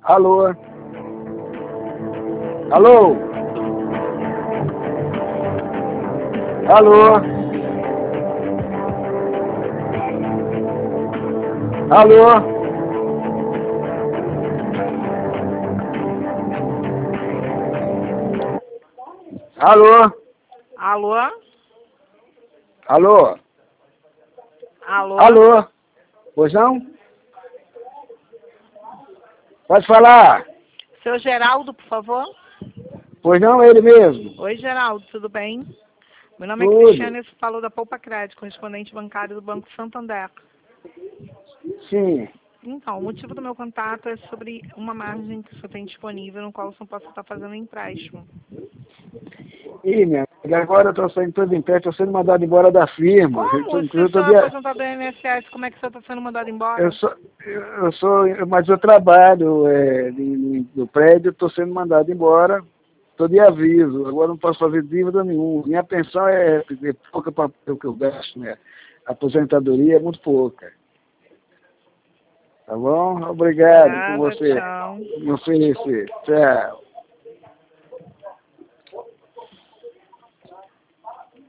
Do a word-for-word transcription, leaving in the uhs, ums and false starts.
Alô? Alô? Alô? Alô? Alô? Alô? Alô? Alô? Alô? Pois não? Pode falar. Seu Geraldo, por favor. Pois não, ele mesmo. Oi, Geraldo, tudo bem? Meu nome é Tudo. Cristiane, você falou da Poupa Crédito, correspondente bancário do Banco Santander. Sim. Então, o motivo do meu contato é sobre uma margem que você tem disponível, no qual você possa estar fazendo empréstimo. Ih, minha amiga, agora eu estou saindo todo em pé, estou sendo mandado embora da firma. Eu tô- Como? inclusive, Se eu tô sou dia... aposentado do I N S S, como é que você está sendo mandado embora? eu sou, eu eu sou, mas eu trabalho é, em- no prédio, estou sendo mandado embora, estou de aviso, agora não posso fazer dívida nenhuma. Minha pensão é, é pouca para o que eu gasto, né? A aposentadoria é muito pouca. Tá bom? Obrigado por Nada, você tchau. me oferecer. Tchau.